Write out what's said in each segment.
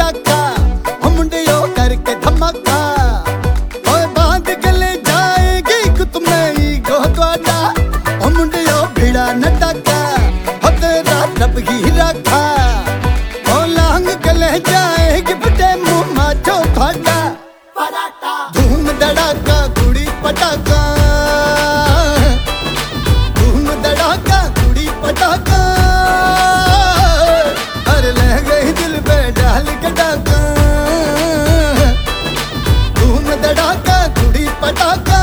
पटाखा ओ मुंडियो करके धमाका ओए बांध के ले जाएगी कुत में गो द्वारा ओ मुंडियो भिड़ा न टाका ओ तेरा रब ही रखा ओ लांग के ले जाएगी बटे मुँह माचो फाटा धूम धड़ाका कुड़ी पटाखा धूम धड़ाका कुड़ी पटाखा अरे ले गई दिल पे डाल के डाका धूम धड़ाका कुड़ी पटाखा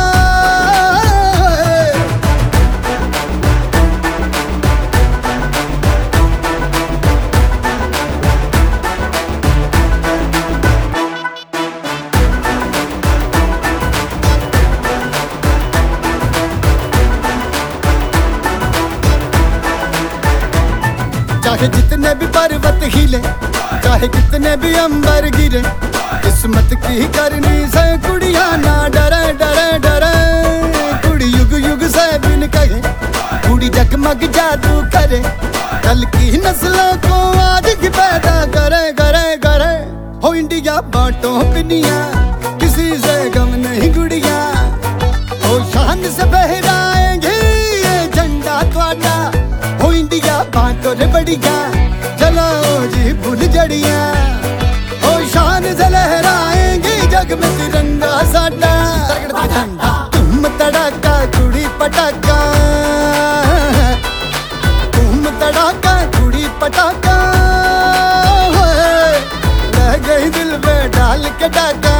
चाहे जितने भी पर्वत हिले चाहे कितने भी अंबर गिरे किस्मत की करनी से कुड़िया ना डरे डरे डरे कुड़ी युग युग से बिन कहे कुड़ी जगमग जादू करे कल की नस्लों को आज की पैदा करे करे करे हो इंडिया बांटो पिनिया किसी से गम नहीं गुड़िया हो शान से बहराएंगे ये झंडा त्वाडा हो इंडिया बांटो रे बढ़िया जलाओ जी फूल जड़िया ओ शान से लहराएंगे जग में तिरंगा साडा तुम तड़ाका कुड़ी पटाखा तुम तड़ाका कुड़ी पटाखा लह गई दिल पे डाल के डाका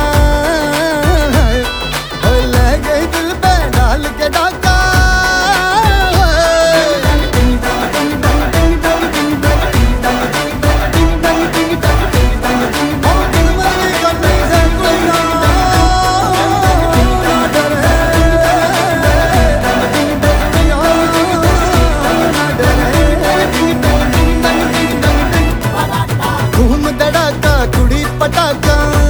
लह गई दिल पे डाल के डाका धूम धड़ाका कुड़ी पटाखा